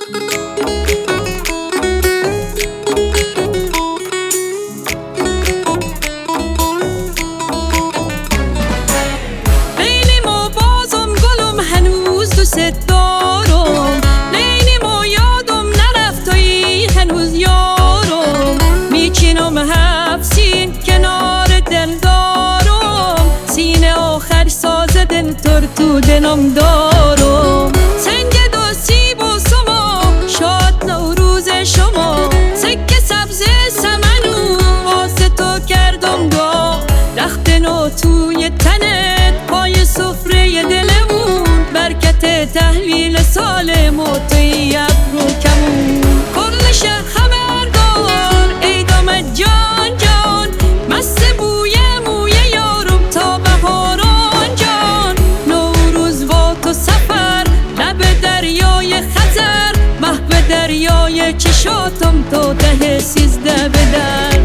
دوست دارم، لیلیمو یادم نرفتایی هنوز یارم، میچینم حفسین کنار دل دارم، سینه آخر ساز دل تر تو دلم دارم. سنگ دوستی با سما شاد نوروز شما، سکه سبز سمنو واسه تو کردم دا، رخت نو توی تنت پای سفره دلمون، برکت تحویل سال موتیت رو کمون. کل شهر خبردار ای دامت جان جان، مست بوی موی یارم تا بهاران جان، نوروز با تو سفر لب دریای خزر، محو دریای چشاتم تا ته 13 بدر.